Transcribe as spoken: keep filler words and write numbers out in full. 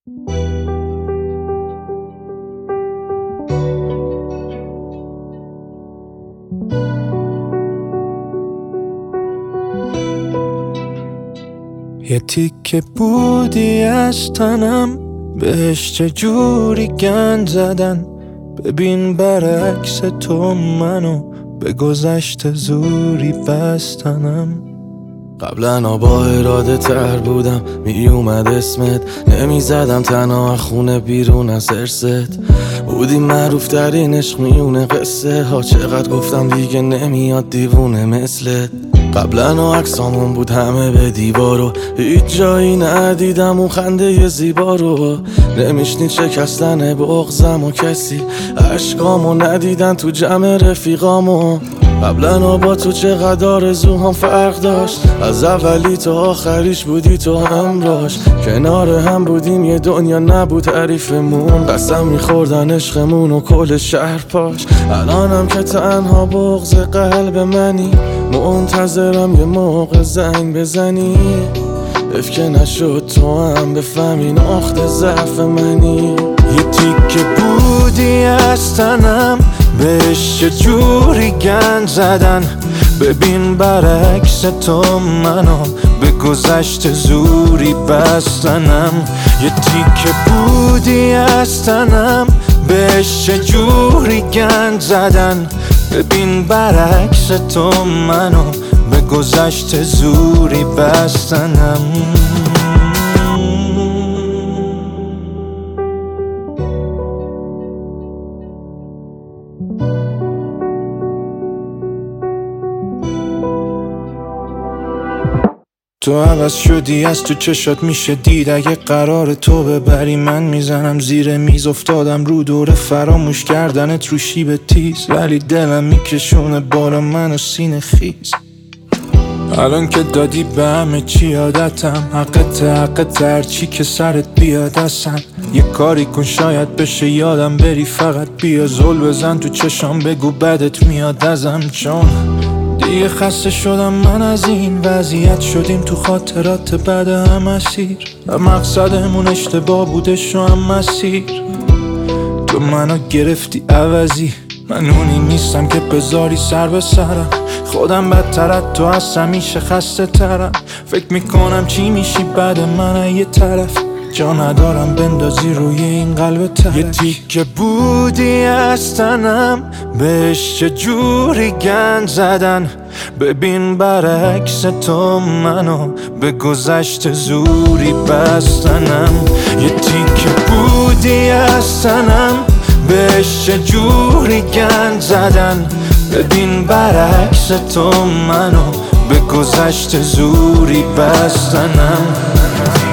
یه تیکه بودی از تنم، بهش چجوری گند زدن. ببین برعکس تو منو به گذشته زوری بستنم. قبلا با اراده تر بودم، می اومد اسمت، نمی زدم تنها خونه بیرون از ارست. بودی معروف ترین عشق میونه قصه ها، چقدر گفتم دیگه نمیاد دیوونه مثلت. قبلا عکسامون بود همه به دیوارو، هیچ جایی ندیدم اون خنده زیبا رو. نمیشنید شکستن بغضم و کسی عشقامو ندیدن تو جمع رفیقامو. قبلا با تو چقدر آرزوهام فرق داشت، از اولی تا آخریش بودی تو همراش. کنار هم بودیم یه دنیا نبود حریفمون، قسم میخوردن عشقمون و کل شهر پاش. الانم که تنها بغض قلب منی، منتظرم یه موقع زنگ بزنی. اف که نشد تو هم بفهمی نقطه ضعف منی. یه تیکه بودی از تنم، بهش چجوری گند زدن. ببین برعکس تو منو به گذشته زوری بستنم. یه تیکه بودی از تنم، بهش چجوری گند زدن. ببین برعکس تو منو به گذشته زوری بستنم. تو عوض شدی، از تو چشات میشه دید. اگه قرار تو ببری من میزنم زیر میز. افتادم رو دور فراموش کردنت رو شیب تیز، ولی دلم میکشونه بالا منو سینه خیز. الان که دادی به همه چی عادتم، حقت حقت هرچی که سرت بیاد اصلا. یه کاری کن شاید بشه یادم بری، فقط بیا زل بزن تو چشام بگو بدت میاد ازم. چون دیگه خسته شدم من از این وضعیت، شدیم تو خاطرات بعد هم اسیر. و مقصدمون اشتباه بودش و هم مسیر. تو منو گرفتی عوضی، من اونی نیستم که بذاری سر به سرم. خودم بدترت تو از همیشه خسته ترم. فکر میکنم چی میشی بعد من یه طرف، جا ندارم بندازی روی این قلب ترک. یه تیکه بودی از تنم، بهش چجوری گند زدن. ببین برعکس تو منو به گذشته زوری بستنم. یه تیکه بودی از تنم، بهش چجوری گند زدن. ببین برعکس تو منو به گذشته زوری بستنم.